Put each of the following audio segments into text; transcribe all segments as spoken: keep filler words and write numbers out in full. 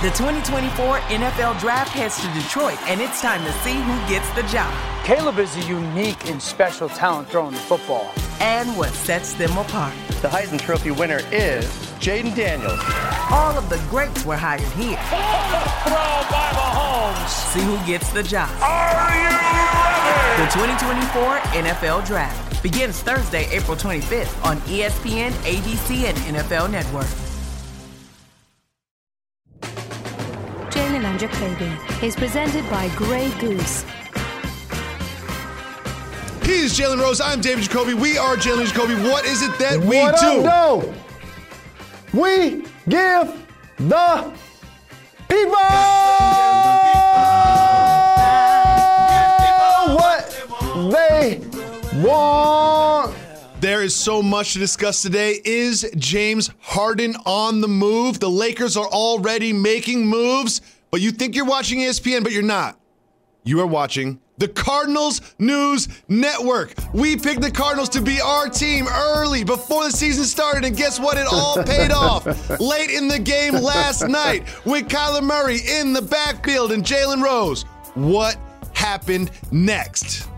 The twenty twenty-four N F L Draft heads to Detroit, and it's time to see who gets the job. Caleb is a unique and special talent throwing the football. And what sets them apart. The Heisman Trophy winner is Jaden Daniels. All of the greats were hired here. Throw by Mahomes. See who gets the job. Are you ready? The twenty twenty-four N F L Draft begins Thursday, April twenty-fifth on E S P N, A B C, and N F L Network. Jalen and Jacoby is presented by Grey Goose. He's Jalen Rose. I'm David Jacoby. We are Jalen and Jacoby. What is it that we what do? Up, though? We give the people what they want. There is so much to discuss today. Is James Harden on the move? The Lakers are already making moves, but you think you're watching E S P N, but you're not. You are watching the Cardinals News Network. We picked the Cardinals to be our team early before the season started, and guess what? It all paid off late in the game last night with Kyler Murray in the backfield and Jalen Rose. What happened next?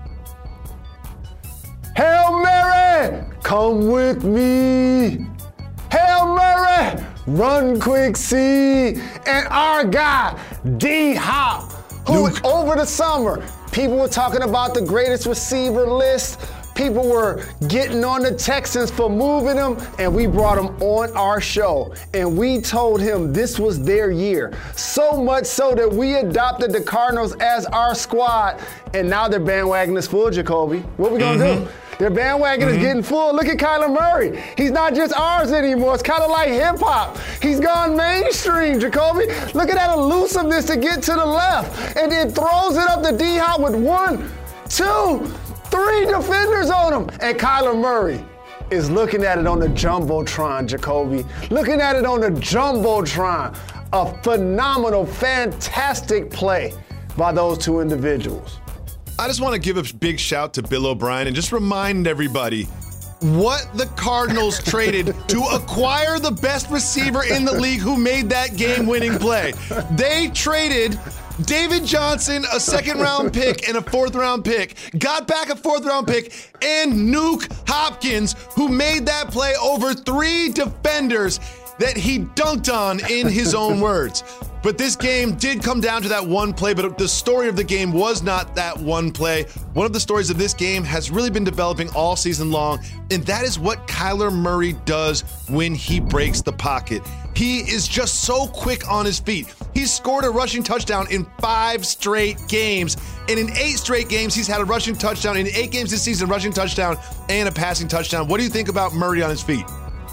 Hail Mary, come with me. Hail Mary, run quick, see. And our guy, D-Hop, who Luke. over the summer, people were talking about the greatest receiver list. People were getting on the Texans for moving him, and we brought him on our show. And we told him this was their year. So much so that we adopted the Cardinals as our squad, and now their bandwagon is full, Jacoby. What we gonna mm-hmm. do? Their bandwagon mm-hmm. is getting full. Look at Kyler Murray. He's not just ours anymore. It's kind of like hip-hop. He's gone mainstream, Jacoby. Look at that elusiveness to get to the left. And then throws it up to D-Hop with one, two, three defenders on him. And Kyler Murray is looking at it on the Jumbotron, Jacoby. Looking at it on the Jumbotron. A phenomenal, fantastic play by those two individuals. I just want to give a big shout to Bill O'Brien and just remind everybody what the Cardinals traded to acquire the best receiver in the league who made that game-winning play. They traded David Johnson, a second-round pick and a fourth-round pick, got back a fourth-round pick, and Nuke Hopkins, who made that play over three defenders that he dunked on in his own words. But this game did come down to that one play, but the story of the game was not that one play. One of the stories of this game has really been developing all season long, and that is what Kyler Murray does when he breaks the pocket. He is just so quick on his feet. He's scored a rushing touchdown in five straight games, and in eight straight games, he's had a rushing touchdown. In eight games this season, rushing touchdown and a passing touchdown. What do you think about Murray on his feet?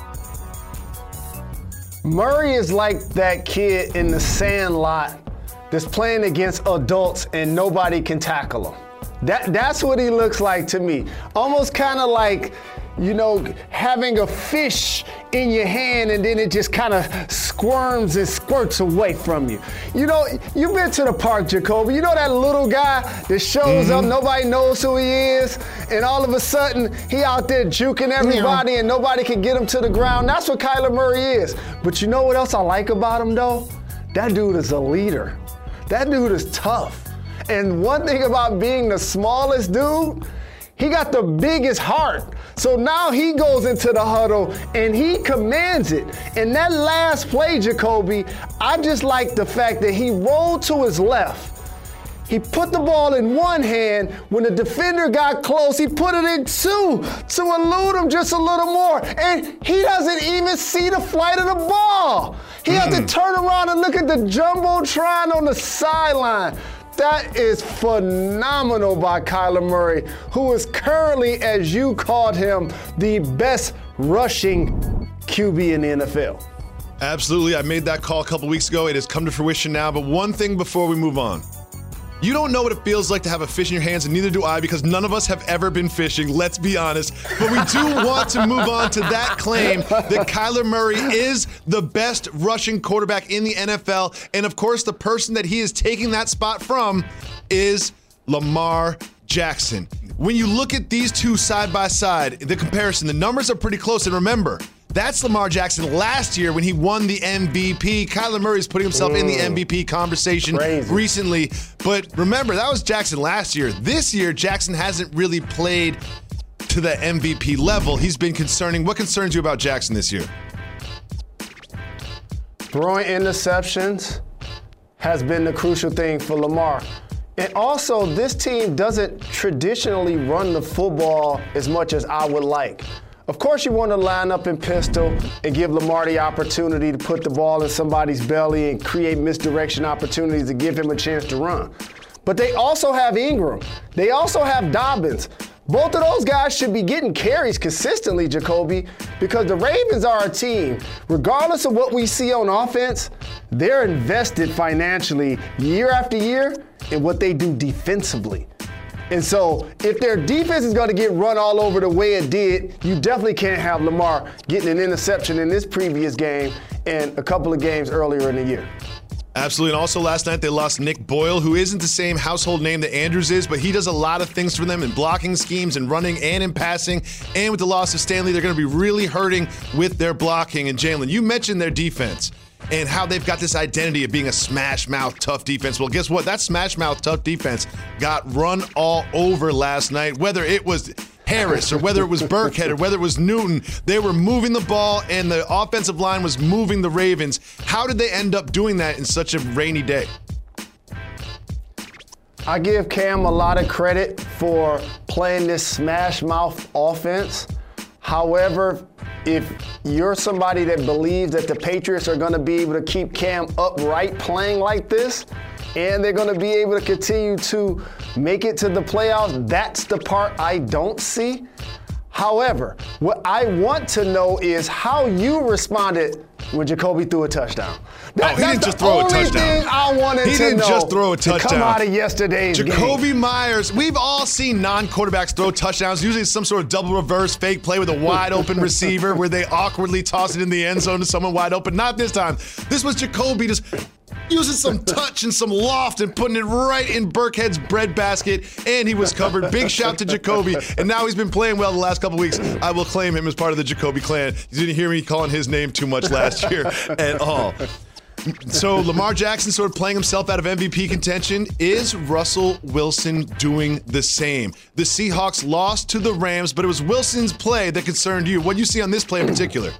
Murray is like that kid in the sandlot that's playing against adults and nobody can tackle him. That, that's what he looks like to me. Almost kind of like, you know, having a fish in your hand and then it just kind of squirms and squirts away from you. You know, you've been to the park, Jacoby. You know that little guy that shows mm-hmm. up, nobody knows who he is, and all of a sudden he out there juking everybody and nobody can get him to the ground. That's what Kyler Murray is. But you know what else I like about him, though? That dude is a leader. That dude is tough. And one thing about being the smallest dude, he got the biggest heart. So now he goes into the huddle and he commands it. And that last play, Jacoby, I just like the fact that he rolled to his left. He put the ball in one hand. When the defender got close, he put it in two to elude him just a little more. And he doesn't even see the flight of the ball. He mm. has to turn around and look at the Jumbotron on the sideline. That is phenomenal by Kyler Murray, who is currently, as you called him, the best rushing Q B in the N F L. Absolutely. I made that call a couple weeks ago. It has come to fruition now. But one thing before we move on. You don't know what it feels like to have a fish in your hands, and neither do I, because none of us have ever been fishing, let's be honest. But we do want to move on to that claim that Kyler Murray is the best rushing quarterback in the N F L. And of course, the person that he is taking that spot from is Lamar Jackson. When you look at these two side by side, the comparison, the numbers are pretty close. And remember, That's Lamar Jackson last year when he won the M V P. Kyler Murray's putting himself mm. in the M V P conversation Crazy. recently. But remember, that was Jackson last year. This year, Jackson hasn't really played to the M V P level. He's been concerning. What concerns you about Jackson this year? Throwing interceptions has been the crucial thing for Lamar. And also, this team doesn't traditionally run the football as much as I would like. Of course, you want to line up in pistol and give Lamar the opportunity to put the ball in somebody's belly and create misdirection opportunities to give him a chance to run. But they also have Ingram. They also have Dobbins. Both of those guys should be getting carries consistently, Jacoby, because the Ravens are a team. Regardless of what we see on offense, they're invested financially year after year in what they do defensively. And so if their defense is going to get run all over the way it did, you definitely can't have Lamar getting an interception in this previous game and a couple of games earlier in the year. Absolutely. And also last night they lost Nick Boyle, who isn't the same household name that Andrews is, but he does a lot of things for them in blocking schemes and running and in passing. And with the loss of Stanley, they're going to be really hurting with their blocking. And Jalen, you mentioned their defense and how they've got this identity of being a smash-mouth tough defense. Well, guess what? That smash-mouth tough defense got run all over last night, whether it was Harris or whether it was Burkhead or whether it was Newton. They were moving the ball, and the offensive line was moving the Ravens. How did they end up doing that in such a rainy day? I give Cam a lot of credit for playing this smash-mouth offense. However, if you're somebody that believes that the Patriots are going to be able to keep Cam upright playing like this, and they're going to be able to continue to make it to the playoffs, that's the part I don't see. However, what I want to know is how you responded when Jacoby threw a touchdown. That, oh, he didn't just throw a touchdown. That's the only thing I wanted he to didn't know just throw a touchdown. To come out of yesterday's Jacoby game. Myers, we've all seen non-quarterbacks throw touchdowns. Usually it's some sort of double reverse fake play with a wide open receiver where they awkwardly toss it in the end zone to someone wide open. Not this time. This was Jacoby just using some touch and some loft and putting it right in Burkhead's breadbasket, and he was covered. Big shout to Jacoby, and now he's been playing well the last couple weeks. I will claim him as part of the Jacoby clan. You didn't hear me calling his name too much last year at all. So Lamar Jackson sort of playing himself out of M V P contention. Is Russell Wilson doing the same? The Seahawks lost to the Rams, but it was Wilson's play that concerned you. What do you see on this play in particular?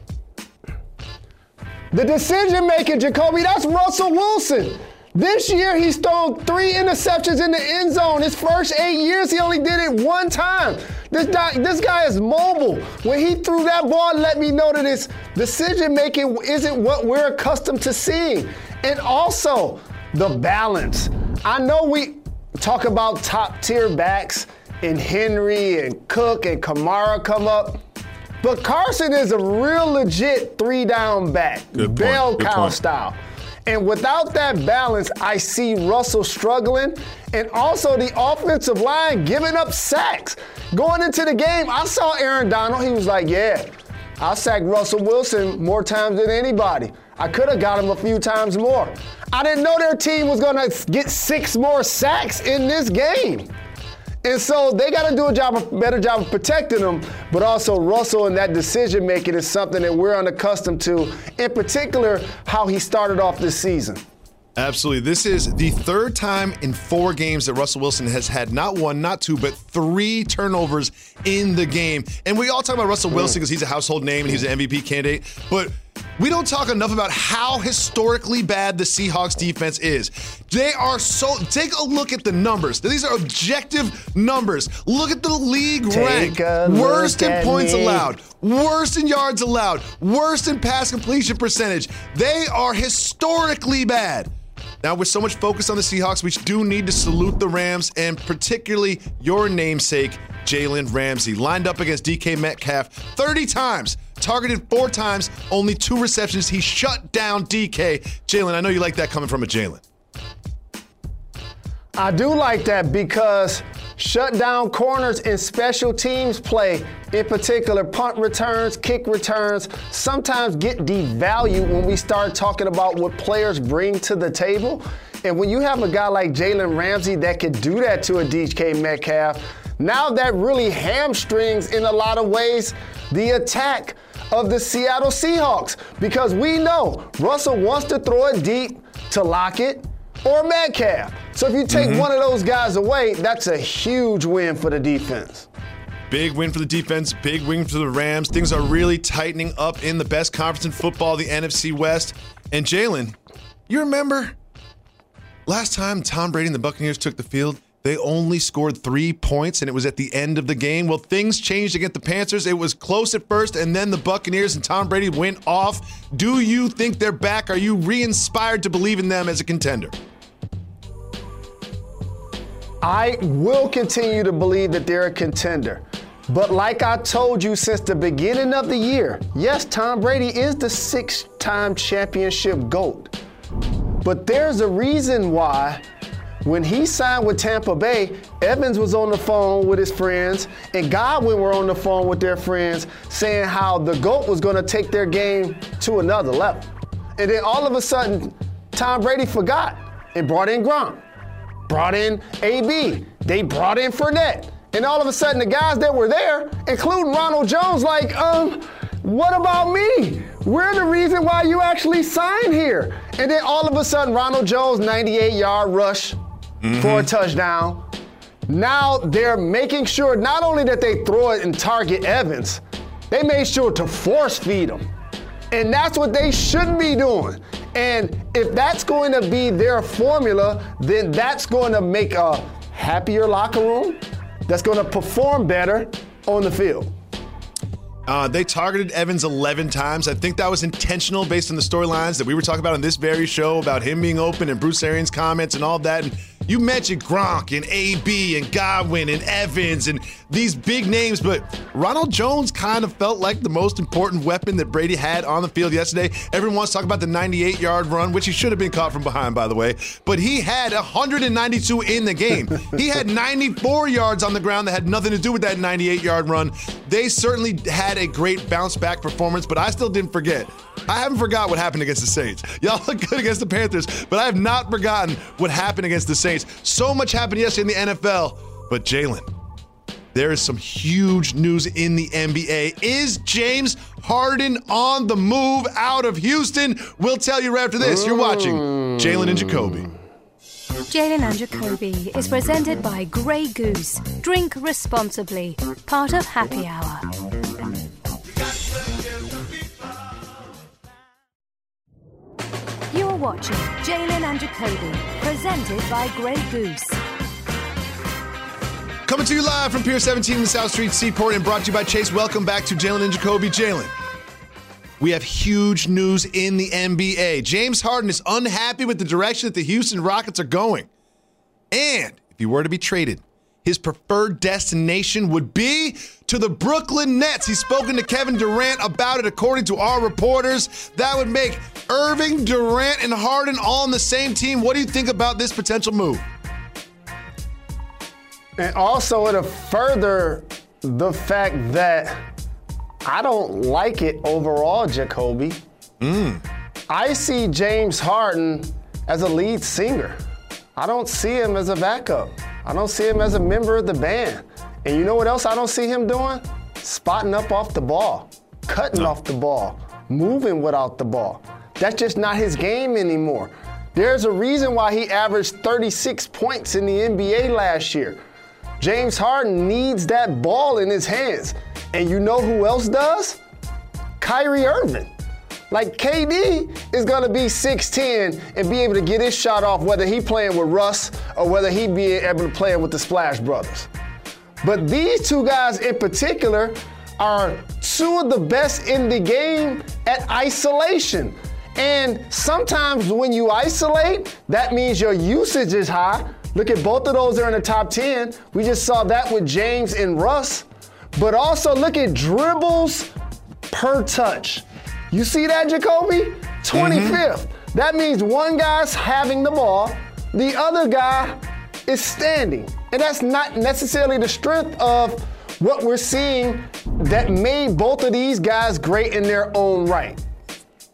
The decision-making, Jacoby, that's Russell Wilson. This year, he's thrown three interceptions in the end zone. His first eight years, he only did it one time. This guy, this guy is mobile. When he threw that ball, let me know that his decision-making isn't what we're accustomed to seeing. And also, the balance. I know we talk about top-tier backs, and Henry and Cook and Kamara come up. But Carson is a real legit three-down back, bell cow style. And without that balance, I see Russell struggling, and also the offensive line giving up sacks. Going into the game, I saw Aaron Donald. He was like, yeah, I sacked Russell Wilson more times than anybody. I could have got him a few times more. I didn't know their team was going to get six more sacks in this game. And so they got to do a job, a better job of protecting them, but also Russell and that decision-making is something that we're unaccustomed to, in particular, how he started off this season. Absolutely. This is the third time in four games that Russell Wilson has had not one, not two, but three turnovers in the game. And we all talk about Russell Wilson because he's a household name and he's an M V P candidate, but we don't talk enough about how historically bad the Seahawks defense is. They are so, take a look at the numbers. These are objective numbers. Look at the league rank. Worst in points me. allowed, worst in yards allowed, worst in pass completion percentage. They are historically bad. Now, with so much focus on the Seahawks, we do need to salute the Rams, and particularly your namesake, Jalen Ramsey. Lined up against D K Metcalf thirty times, targeted four times, only two receptions. He shut down D K. Jalen, I know you like that coming from a Jalen. I do like that because shutdown corners and special teams play, in particular punt returns, kick returns, sometimes get devalued when we start talking about what players bring to the table. And when you have a guy like Jalen Ramsey that could do that to a D K Metcalf, now that really hamstrings in a lot of ways the attack of the Seattle Seahawks because we know Russell wants to throw it deep to Lockett or Metcalf. So if you take mm-hmm. one of those guys away, that's a huge win for the defense. Big win for the defense, big win for the Rams. Things are really tightening up in the best conference in football, the N F C West. And Jalen, you remember last time Tom Brady and the Buccaneers took the field, they only scored three points, and it was at the end of the game. Well, things changed against the Panthers. It was close at first, and then the Buccaneers and Tom Brady went off. Do you think they're back? Are you re-inspired to believe in them as a contender? I will continue to believe that they're a contender. But like I told you since the beginning of the year, yes, Tom Brady is the six-time championship GOAT. But there's a reason why when he signed with Tampa Bay, Evans was on the phone with his friends and Godwin were on the phone with their friends saying how the GOAT was going to take their game to another level. And then all of a sudden, Tom Brady forgot and brought in Gronk, brought in A B, they brought in Fournette. And all of a sudden, the guys that were there, including Ronald Jones, like, um, what about me? We're the reason why you actually signed here. And then all of a sudden, Ronald Jones, ninety-eight-yard rush mm-hmm. for a touchdown. Now they're making sure not only that they throw it and target Evans, they made sure to force feed him. And that's what they should be doing. And if that's going to be their formula, then that's going to make a happier locker room that's going to perform better on the field. Uh, they targeted Evans eleven times. I think that was intentional based on the storylines that we were talking about on this very show about him being open and Bruce Arians' comments and all that. And you mentioned Gronk and A B and Godwin and Evans and these big names, but Ronald Jones kind of felt like the most important weapon that Brady had on the field yesterday. Everyone wants to talk about the ninety-eight-yard run, which he should have been caught from behind, by the way, but he had one hundred ninety-two in the game. He had ninety-four yards on the ground that had nothing to do with that ninety-eight-yard run. They certainly had a great bounce-back performance, but I still didn't forget. I haven't forgot what happened against the Saints. Y'all look good against the Panthers, but I have not forgotten what happened against the Saints. So much happened yesterday in the N F L, but Jalen, there is some huge news in the N B A. Is James Harden on the move out of Houston? We'll tell you right after this. You're watching Jalen and Jacoby. Jalen and Jacoby is presented by Grey Goose. Drink responsibly. Part of Happy Hour. You're watching Jalen and Jacoby, presented by Grey Goose. Coming to you live from Pier seventeen in the South Street Seaport and brought to you by Chase. Welcome back to Jalen and Jacoby. Jalen, we have huge news in the N B A. James Harden is unhappy with the direction that the Houston Rockets are going. And if he were to be traded, his preferred destination would be to the Brooklyn Nets. He's spoken to Kevin Durant about it, according to our reporters. That would make Irving, Durant, and Harden all on the same team. What do you think about this potential move? And also, it'll further the fact that I don't like it overall, Jacoby. Mm. I see James Harden as a lead singer. I don't see him as a backup. I don't see him as a member of the band. And you know what else I don't see him doing? Spotting up off the ball, cutting off the ball, moving without the ball. That's just not his game anymore. There's a reason why he averaged thirty-six points in the N B A last year. James Harden needs that ball in his hands. And you know who else does? Kyrie Irving. Like, K D is going to be six ten and be able to get his shot off whether he playing with Russ or whether he be able to play with the Splash Brothers. But these two guys in particular are two of the best in the game at isolation. And sometimes when you isolate, that means your usage is high. Look at both of those are in the top ten. We just saw that with James and Russ. But also look at dribbles per touch. You see that, Jacoby? twenty-fifth. Mm-hmm. That means one guy's having the ball, the other guy is standing. And that's not necessarily the strength of what we're seeing that made both of these guys great in their own right.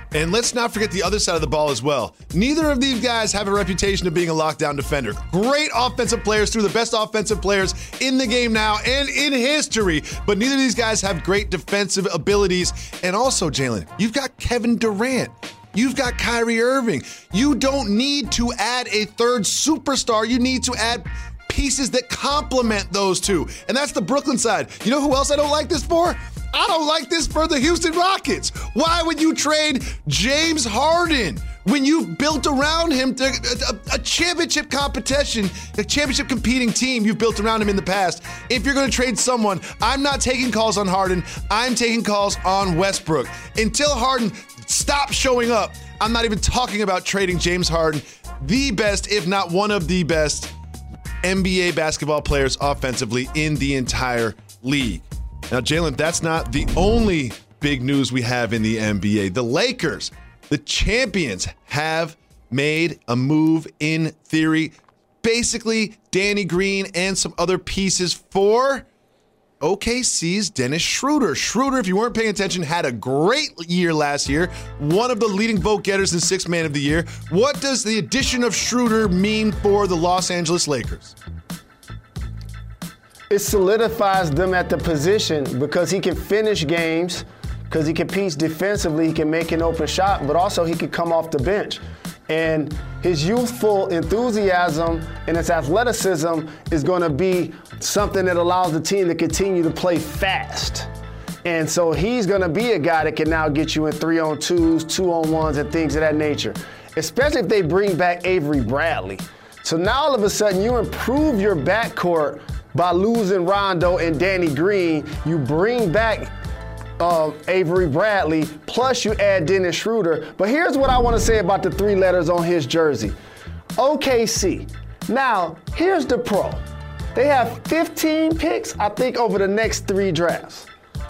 And let's not forget the other side of the ball as well. Neither of these guys have a reputation of being a lockdown defender. Great offensive players, through the best offensive players in the game now and in history, but neither of these guys have great defensive abilities. And also, Jalen, you've got Kevin Durant. You've got Kyrie Irving. You don't need to add a third superstar. You need to add pieces that complement those two. And that's the Brooklyn side. You know who else I don't like this for? I don't like this for the Houston Rockets. Why would you trade James Harden when you've built around him to, a, a championship competition, a championship competing team you've built around him in the past? If you're going to trade someone, I'm not taking calls on Harden. I'm taking calls on Westbrook. Until Harden stops showing up, I'm not even talking about trading James Harden, the best, if not one of the best N B A basketball players offensively in the entire league. Now, Jalen, that's not the only big news we have in the N B A. The Lakers, the champions, have made a move in theory. Basically, Danny Green and some other pieces for O K C's Dennis Schroeder. Schroeder, if you weren't paying attention, had a great year last year. One of the leading vote getters and sixth man of the year. What does the addition of Schroeder mean for the Los Angeles Lakers? It solidifies them at the position because he can finish games, because he competes defensively, he can make an open shot, but also he can come off the bench. And his youthful enthusiasm and his athleticism is going to be something that allows the team to continue to play fast. And so he's going to be a guy that can now get you in three-on-twos, two-on-ones, and things of that nature, especially if they bring back Avery Bradley. So now all of a sudden you improve your backcourt by losing Rondo and Danny Green. You bring back uh, Avery Bradley, plus you add Dennis Schroeder. But here's what I want to say about the three letters on his jersey. O K C. Now, here's the pro. They have fifteen picks, I think, over the next three drafts.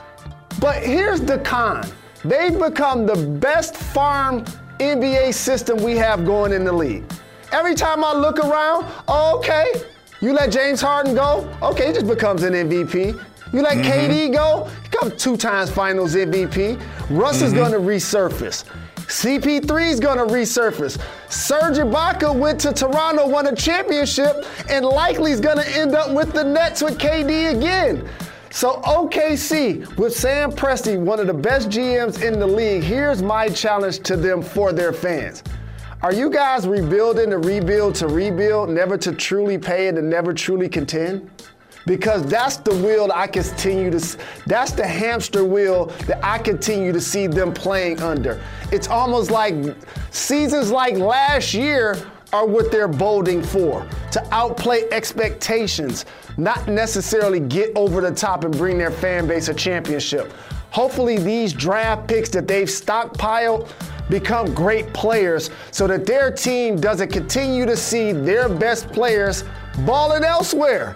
But here's the con. They've become the best farm N B A system we have going in the league. Every time I look around, oh, okay, you let James Harden go, okay, he just becomes an M V P. You let mm-hmm. K D go, he becomes two times finals M V P. Russ mm-hmm. is going to resurface. C P three is going to resurface. Serge Ibaka went to Toronto, won a championship, and likely is going to end up with the Nets with K D again. So O K C, with Sam Presti, one of the best G Ms in the league, here's my challenge to them for their fans. Are you guys rebuilding to rebuild to rebuild, never to truly pay and to never truly contend? Because that's the wheel that I continue to, that's the hamster wheel that I continue to see them playing under. It's almost like seasons like last year are what they're bolding for, to outplay expectations, not necessarily get over the top and bring their fan base a championship. Hopefully these draft picks that they've stockpiled become great players so that their team doesn't continue to see their best players balling elsewhere.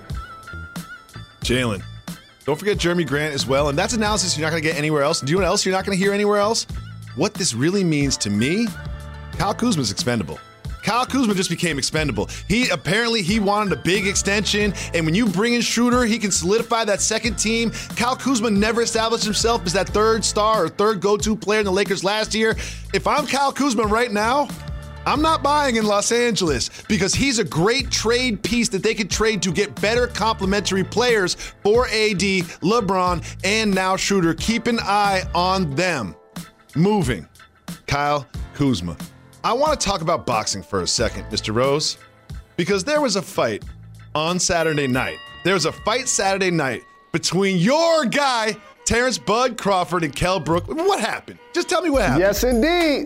Jalen, don't forget Jeremy Grant as well, and that's analysis you're not going to get anywhere else. Do you know what else you're not going to hear anywhere else? What this really means to me, Kyle Kuzma's expendable. Kyle Kuzma just became expendable. He apparently he wanted a big extension, and when you bring in Schroeder, he can solidify that second team. Kyle Kuzma never established himself as that third star or third go-to player in the Lakers last year. If I'm Kyle Kuzma right now, I'm not buying in Los Angeles because he's a great trade piece that they could trade to get better complementary players for A D, LeBron, and now Schroeder. Keep an eye on them. Moving. Kyle Kuzma. I want to talk about boxing for a second, Mister Rose, because there was a fight on Saturday night. There was a fight Saturday night between your guy, Terrence Bud Crawford, and Kell Brook. What happened? Just tell me what happened. Yes, indeed.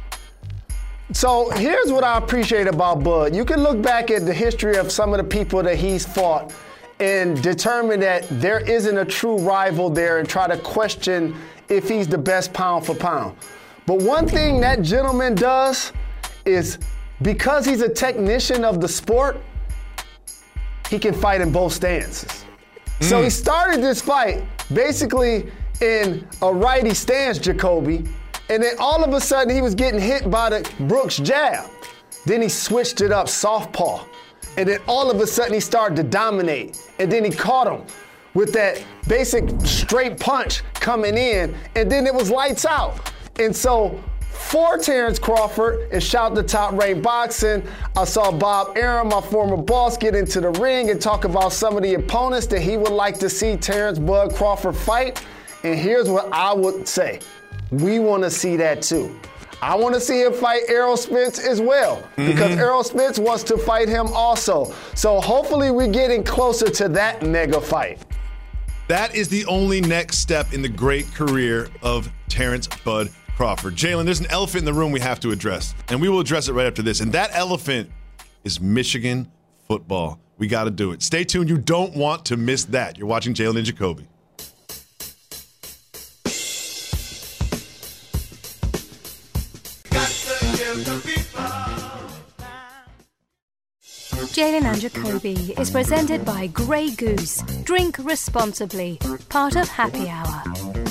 So here's what I appreciate about Bud. You can look back at the history of some of the people that he's fought and determine that there isn't a true rival there and try to question if he's the best pound for pound. But one thing that gentleman does is, because he's a technician of the sport, he can fight in both stances. Mm. So he started this fight basically in a righty stance, Jacoby, and then all of a sudden he was getting hit by the Brooks jab. Then he switched it up southpaw, and then all of a sudden he started to dominate, and then he caught him with that basic straight punch coming in, and then it was lights out. And so for Terrence Crawford, and shout to Top Rank Boxing. I saw Bob Arum, my former boss, get into the ring and talk about some of the opponents that he would like to see Terrence Bud Crawford fight. And here's what I would say. We want to see that too. I want to see him fight Errol Spence as well, mm-hmm. because Errol Spence wants to fight him also. So hopefully we're getting closer to that mega fight. That is the only next step in the great career of Terrence Bud Crawford. Jalen, there's an elephant in the room we have to address, and we will address it right after this. And that elephant is Michigan football. We got to do it. Stay tuned. You don't want to miss that. You're watching Jalen and Jacoby. Jalen and Jacoby is presented by Grey Goose. Drink responsibly. Part of Happy Hour.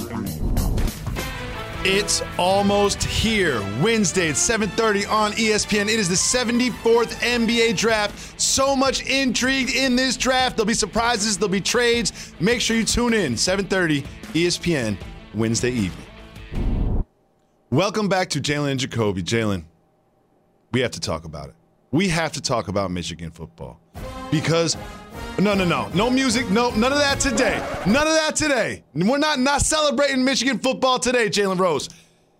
It's almost here. Wednesday at seven thirty on E S P N. It is the seventy-fourth N B A draft. So much intrigue in this draft. There'll be surprises. There'll be trades. Make sure you tune in. seven thirty E S P N Wednesday evening. Welcome back to Jalen and Jacoby. Jalen, we have to talk about it. We have to talk about Michigan football because no, no, no, no music, no, none of that today. None of that today. We're not not celebrating Michigan football today, Jalen Rose.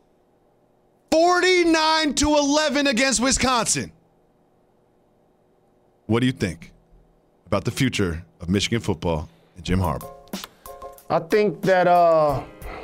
forty-nine to eleven against Wisconsin. What do you think about the future of Michigan football and Jim Harbaugh? I think that uh,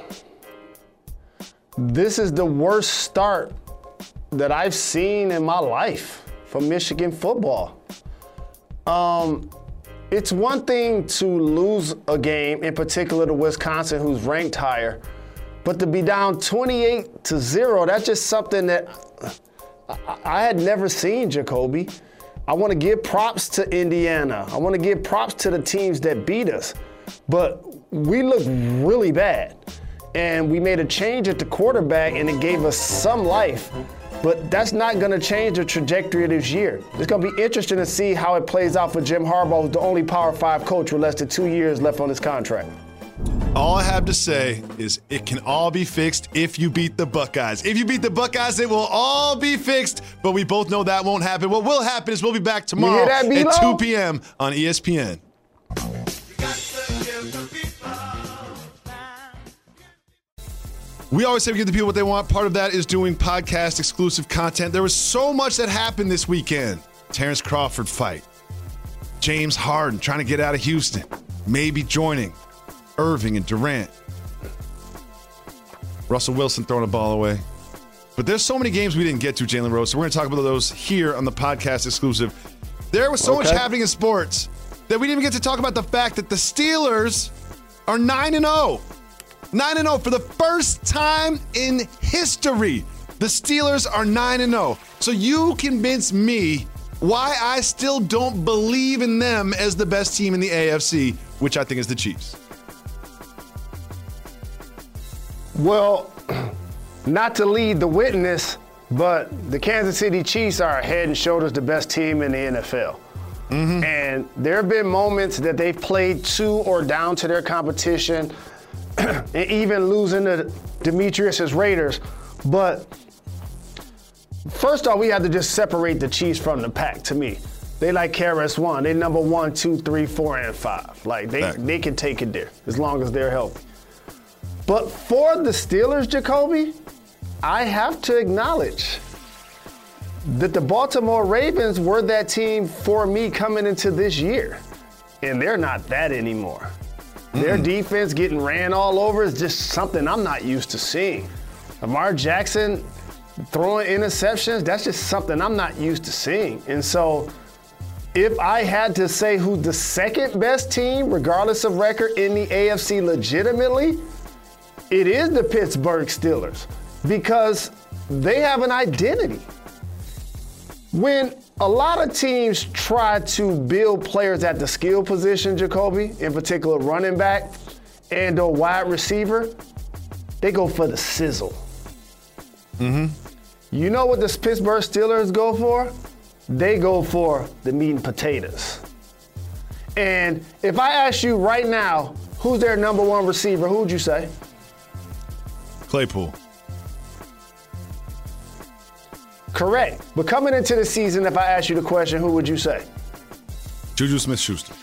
this is the worst start that I've seen in my life for Michigan football. Um, it's one thing to lose a game, in particular to Wisconsin, who's ranked higher, but to be down twenty-eight to zero, that's just something that I, I had never seen, Jacoby. I want to give props to Indiana. I want to give props to the teams that beat us, but we look really bad. And we made a change at the quarterback, and it gave us some life. But that's not going to change the trajectory of this year. It's going to be interesting to see how it plays out for Jim Harbaugh, who's the only Power Five coach with less than two years left on his contract. All I have to say is it can all be fixed if you beat the Buckeyes. If you beat the Buckeyes, it will all be fixed, but we both know that won't happen. What will happen is we'll be back tomorrow that, at two p.m. on E S P N. We always say we give the people what they want. Part of that is doing podcast exclusive content. There was so much that happened this weekend. Terrence Crawford fight. James Harden trying to get out of Houston. Maybe joining Irving and Durant. Russell Wilson throwing a ball away. But there's so many games we didn't get to, Jalen Rose, so we're going to talk about those here on the podcast exclusive. There was so okay. much happening in sports that we didn't even get to talk about the fact that the Steelers are nine and oh. nine and oh for the first time in history. The Steelers are nine and oh. So you convince me why I still don't believe in them as the best team in the A F C, which I think is the Chiefs. Well, not to lead the witness, but the Kansas City Chiefs are head and shoulders the best team in the N F L. Mm-hmm. And there have been moments that they've played to or down to their competition, and even losing to Demetrius' Raiders. But first off, we have to just separate the Chiefs from the pack, to me. They like K R S One. They number one, two, three, four, and five. Like, they, they can take it there as long as they're healthy. But for the Steelers, Jacoby, I have to acknowledge that the Baltimore Ravens were that team for me coming into this year. And they're not that anymore. Their mm. defense getting ran all over is just something I'm not used to seeing. Lamar Jackson throwing interceptions, that's just something I'm not used to seeing. And so if I had to say who's the second best team, regardless of record, in the A F C legitimately, it is the Pittsburgh Steelers because they have an identity. When a lot of teams try to build players at the skill position, Jacoby, in particular running back and or wide receiver, they go for the sizzle. Mm-hmm. You know what the Pittsburgh Steelers go for? They go for the meat and potatoes. And if I ask you right now, who's their number one receiver, who would you say? Claypool. Correct. But coming into the season, if I ask you the question, who would you say? Juju Smith-Schuster.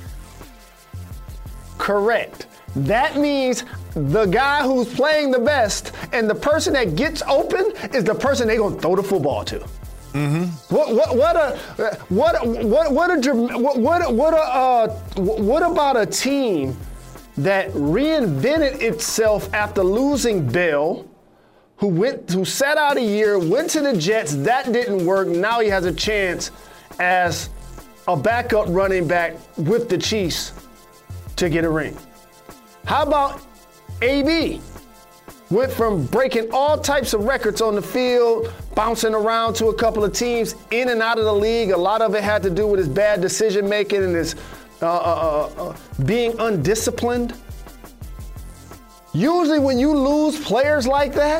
Correct. That means the guy who's playing the best and the person that gets open is the person they're gonna throw the football to. Mm-hmm. What what what a what what what a what what what a uh, what about a team that reinvented itself after losing Bell, who went who sat out a year, went to the Jets, that didn't work. Now he has a chance as a backup running back with the Chiefs to get a ring. How about A B? Went from breaking all types of records on the field, bouncing around to a couple of teams, in and out of the league. A lot of it had to do with his bad decision making and his uh, uh, uh, being undisciplined. Usually when you lose players like that,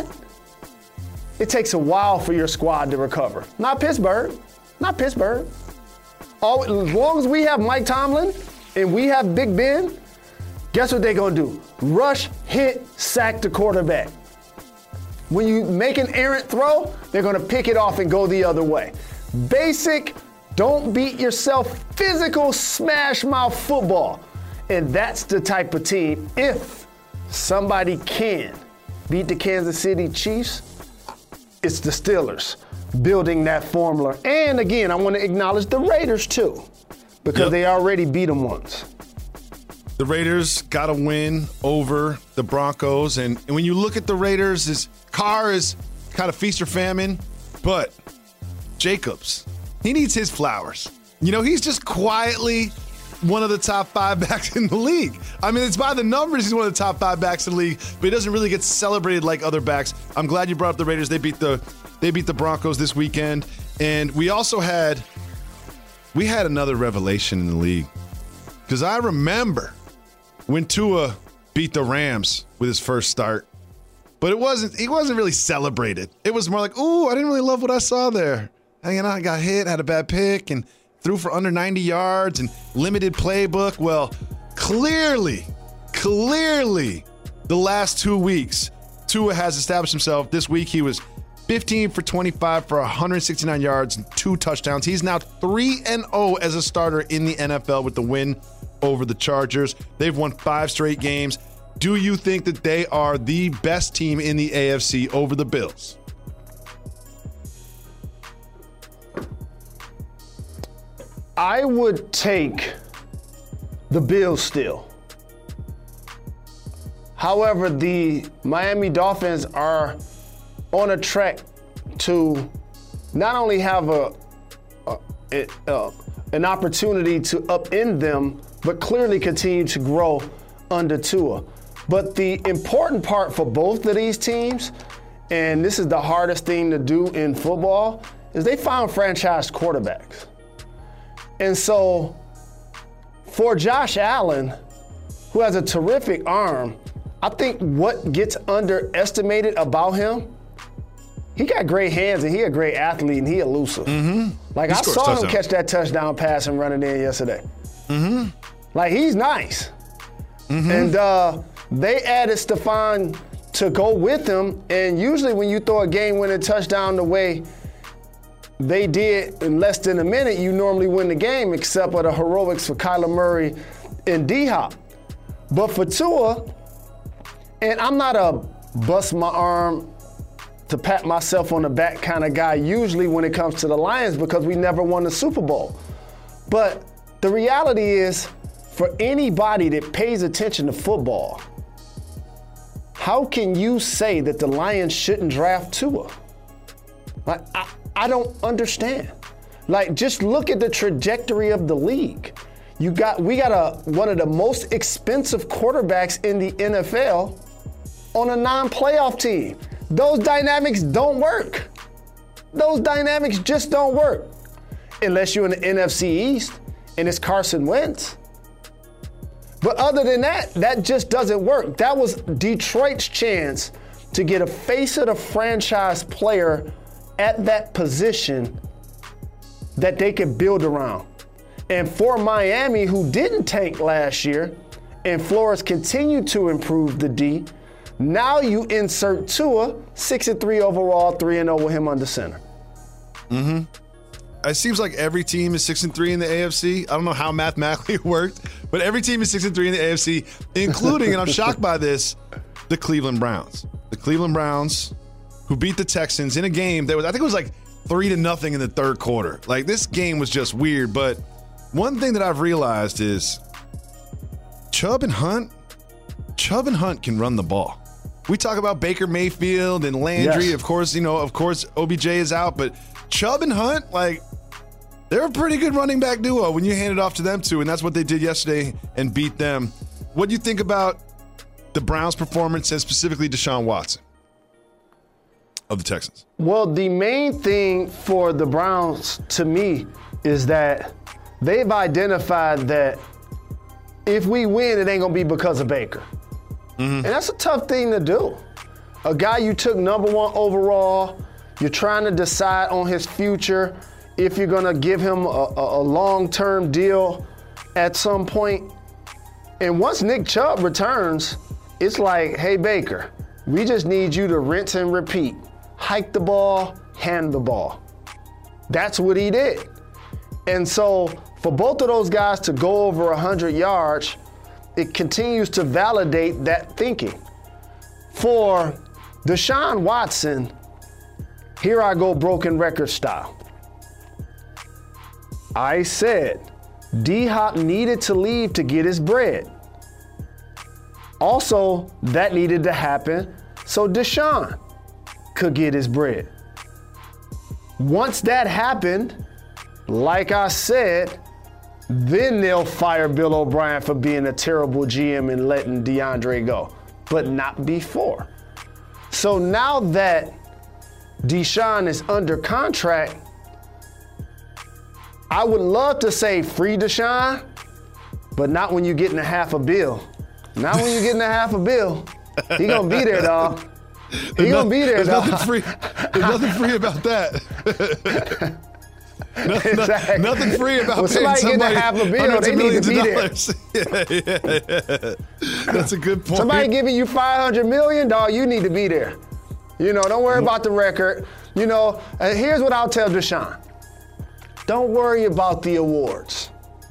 it takes a while for your squad to recover. Not Pittsburgh. Not Pittsburgh. All, as long as we have Mike Tomlin and we have Big Ben, guess what they're going to do? Rush, hit, sack the quarterback. When you make an errant throw, they're going to pick it off and go the other way. Basic, don't beat yourself, physical smash mouth football. And that's the type of team, if somebody can beat the Kansas City Chiefs, it's the Steelers building that formula. And again, I want to acknowledge the Raiders too, because yep. they already beat them once. The Raiders got a win over the Broncos. And, and when you look at the Raiders, his Carr is kind of feast or famine. But Jacobs, he needs his flowers. You know, he's just quietly one of the top five backs in the league. I mean, it's by the numbers, he's one of the top five backs in the league, but he doesn't really get celebrated like other backs. I'm glad you brought up the Raiders. They beat the they beat the Broncos this weekend. And we also had, we had another revelation in the league. Because I remember when Tua beat the Rams with his first start, but it wasn't, he wasn't really celebrated. It was more like, ooh, I didn't really love what I saw there. And, you know, I got hit, had a bad pick, and threw for under ninety yards and limited playbook. Well, clearly, clearly, the last two weeks, Tua has established himself. This week, he was fifteen for twenty-five for one hundred sixty-nine yards and two touchdowns. He's now three and oh as a starter in the N F L with the win over the Chargers. They've won five straight games. Do you think that they are the best team in the A F C over the Bills? I would take the Bills still. However, the Miami Dolphins are on a track to not only have a, a, a an opportunity to upend them, but clearly continue to grow under Tua. But the important part for both of these teams, and this is the hardest thing to do in football, is they found franchise quarterbacks. And so for Josh Allen, who has a terrific arm, I think what gets underestimated about him, he got great hands and he a great athlete and he elusive. Mm-hmm. Like he I saw touchdown. him catch that touchdown pass and run it in yesterday. Mm-hmm. Like he's nice. Mm-hmm. And uh, they added Stephon to go with him. And usually when you throw a game-winning touchdown the way they did in less than a minute, you normally win the game, except for the heroics for Kyler Murray and D-Hop. But for Tua, and I'm not a bust my arm to pat myself on the back kind of guy usually when it comes to the Lions because we never won the Super Bowl. But the reality is, for anybody that pays attention to football, how can you say that the Lions shouldn't draft Tua? Like, I, I don't understand. Like, just look at the trajectory of the league. You got, we got a one of the most expensive quarterbacks in the N F L on a non-playoff team. Those dynamics don't work. Those dynamics just don't work unless you're in the N F C East and it's Carson Wentz. But other than that, that just doesn't work. That was Detroit's chance to get a face of the franchise player at that position that they could build around. And for Miami, who didn't tank last year, and Flores continued to improve the D, now you insert Tua, six and three overall, three and oh with him under center. Mm-hmm. It seems like every team is six and three in the A F C. I don't know how mathematically it worked, but every team is six and three in the A F C, including, and I'm shocked by this, the Cleveland Browns. The Cleveland Browns, who beat the Texans in a game that was, I think it was like three to nothing in the third quarter. Like, this game was just weird. But one thing that I've realized is Chubb and Hunt, Chubb and Hunt can run the ball. We talk about Baker Mayfield and Landry. Yes. Of course, you know, of course, O B J is out, but Chubb and Hunt, like, they're a pretty good running back duo when you hand it off to them two, and that's what they did yesterday and beat them. What do you think about the Browns' performance and specifically Deshaun Watson of the Texans? Well, the main thing for the Browns, to me, is that they've identified that if we win, it ain't going to be because of Baker. Mm-hmm. And that's a tough thing to do. A guy you took number one overall, you're trying to decide on his future, if you're going to give him a, a, a long-term deal at some point. And once Nick Chubb returns, it's like, hey, Baker, we just need you to rinse and repeat. Hike the ball, hand the ball. That's what he did. And so for both of those guys to go over one hundred yards, it continues to validate that thinking. For Deshaun Watson, here I go broken record style. I said D-Hop needed to leave to get his bread. Also, that needed to happen so Deshaun could get his bread. Once that happened, like I said, then they'll fire Bill O'Brien for being a terrible G M and letting DeAndre go, but not before. So now that Deshaun is under contract, I would love to say free Deshaun, but not when you're getting a half a bill. Not when you're getting a half a bill. He gonna be there, dog. He gonna be there, there's dog. Nothing free, there's nothing free about that. no, Exactly. no, nothing free about when paying somebody, somebody getting a half a bill, hundreds they of need millions to be of there. dollars. yeah, yeah, yeah. That's a good point. Somebody giving you five hundred million dollars, dog, you need to be there. You know, don't worry about the record. You know, and here's what I'll tell Deshaun. Don't worry about the awards.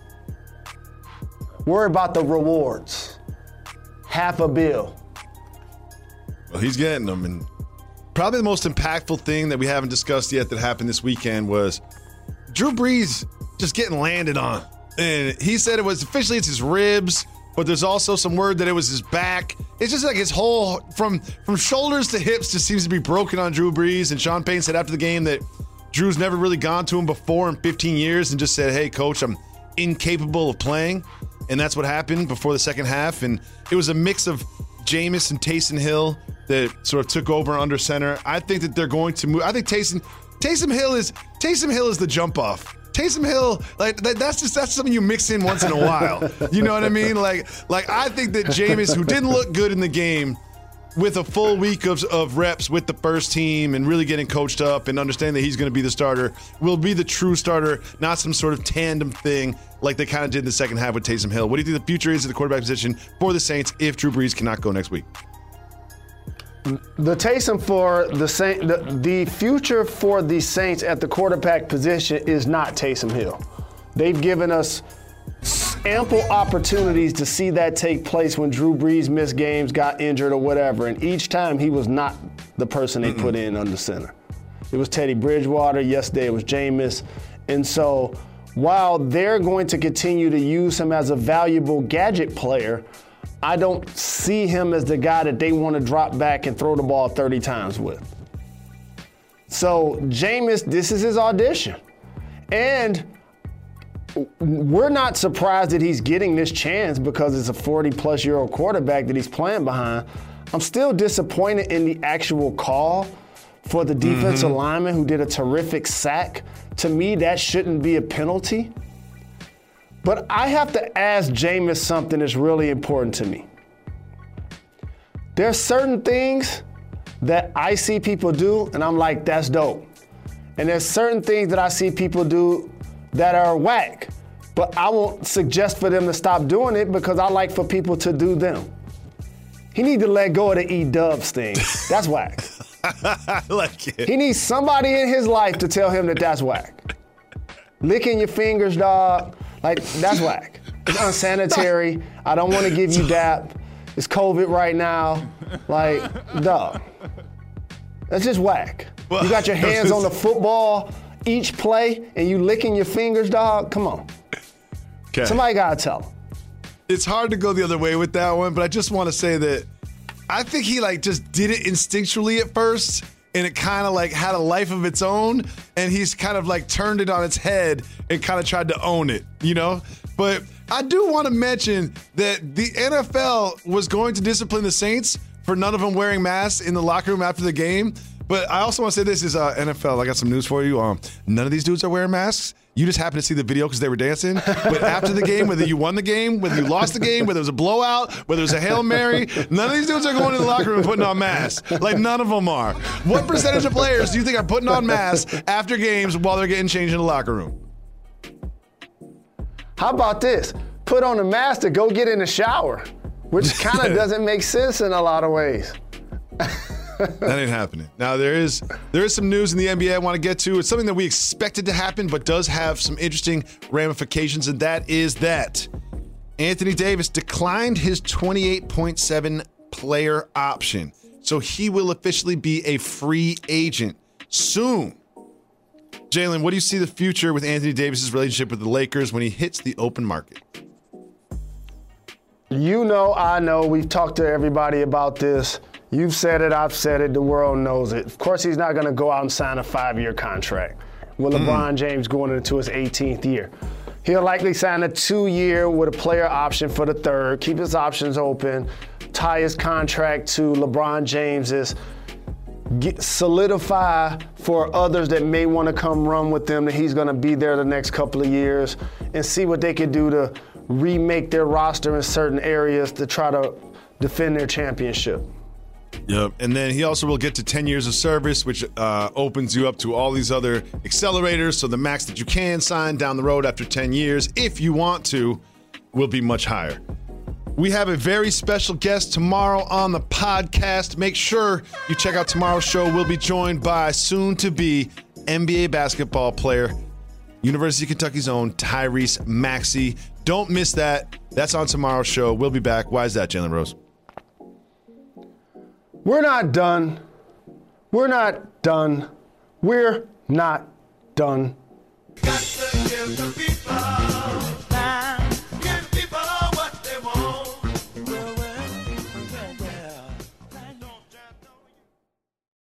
Worry about the rewards. Half a bill. Well, he's getting them. And probably the most impactful thing that we haven't discussed yet that happened this weekend was Drew Brees just getting landed on. And he said it was officially it's his ribs, but there's also some word that it was his back. It's just like his whole, from, from shoulders to hips, just seems to be broken on Drew Brees. And Sean Payton said after the game that Drew's never really gone to him before in fifteen years and just said, hey, coach, I'm incapable of playing. And that's what happened before the second half. And it was a mix of Jameis and Taysom Hill that sort of took over under center. I think that they're going to move. I think Taysom, Taysom Hill is Taysom Hill is the jump off. Taysom Hill, like that, that's just that's something you mix in once in a while. You know what I mean? Like, like I think that Jameis, who didn't look good in the game, with a full week of, of reps with the first team and really getting coached up and understanding that he's going to be the starter, will be the true starter, not some sort of tandem thing like they kind of did in the second half with Taysom Hill. What do you think the future is at the quarterback position for the Saints if Drew Brees cannot go next week? The Taysom for the Saint, the, the future for the Saints at the quarterback position is not Taysom Hill. They've given us ample opportunities to see that take place when Drew Brees missed games, got injured or whatever, and each time he was not the person they Mm-mm. put in under center. It was Teddy Bridgewater. Yesterday it was Jameis. And so while they're going to continue to use him as a valuable gadget player, I don't see him as the guy that they want to drop back and throw the ball thirty times with. So Jameis, this is his audition. And we're not surprised that he's getting this chance because it's a forty-plus-year-old quarterback that he's playing behind. I'm still disappointed in the actual call for the defensive mm-hmm. lineman who did a terrific sack. To me, that shouldn't be a penalty. But I have to ask Jameis something that's really important to me. There's certain things that I see people do, and I'm like, that's dope. And there's certain things that I see people do that are whack, but I won't suggest for them to stop doing it because I like for people to do them. He need to let go of the E-dubs thing. That's whack. I like it. He needs somebody in his life to tell him that that's whack. Licking your fingers, dog. Like, that's whack. It's unsanitary. I don't want to give you dap. It's COVID right now. Like, dog. That's just whack. Well, you got your hands on the football each play and you licking your fingers, dog. Come on. Okay. Somebody got to tell him. It's hard to go the other way with that one, but I just want to say that I think he like just did it instinctually at first, and it kind of like had a life of its own, and he's kind of like turned it on its head and kind of tried to own it, you know? But I do want to mention that the N F L was going to discipline the Saints for none of them wearing masks in the locker room after the game. But I also want to say this is uh, N F L. I got some news for you. Um, none of these dudes are wearing masks. You just happen to see the video because they were dancing. But after the game, whether you won the game, whether you lost the game, whether it was a blowout, whether it was a Hail Mary, none of these dudes are going to the locker room and putting on masks. Like, none of them are. What percentage of players do you think are putting on masks after games while they're getting changed in the locker room? How about this? Put on a mask to go get in the shower, which kind of doesn't make sense in a lot of ways. That ain't happening. Now, there is there is some news in the N B A I want to get to. It's something that we expected to happen, but does have some interesting ramifications, and that is that Anthony Davis declined his twenty-eight point seven player option. So he will officially be a free agent soon. Jalen, what do you see the future with Anthony Davis's relationship with the Lakers when he hits the open market? You know, I know, we've talked to everybody about this. You've said it, I've said it, the world knows it. Of course, he's not going to go out and sign a five-year contract with LeBron mm. James going into his eighteenth year. He'll likely sign a two-year with a player option for the third, keep his options open, tie his contract to LeBron James's, get, solidify for others that may want to come run with them that he's going to be there the next couple of years, and see what they can do to remake their roster in certain areas to try to defend their championship. Yep, and then he also will get to ten years of service, which uh, opens you up to all these other accelerators. So the max that you can sign down the road after ten years, if you want to, will be much higher. We have a very special guest tomorrow on the podcast. Make sure you check out tomorrow's show. We'll be joined by soon-to-be N B A basketball player, University of Kentucky's own Tyrese Maxey. Don't miss that. That's on tomorrow's show. We'll be back. Why is that, Jalen Rose? We're not done. We're not done. We're not done. Got to give the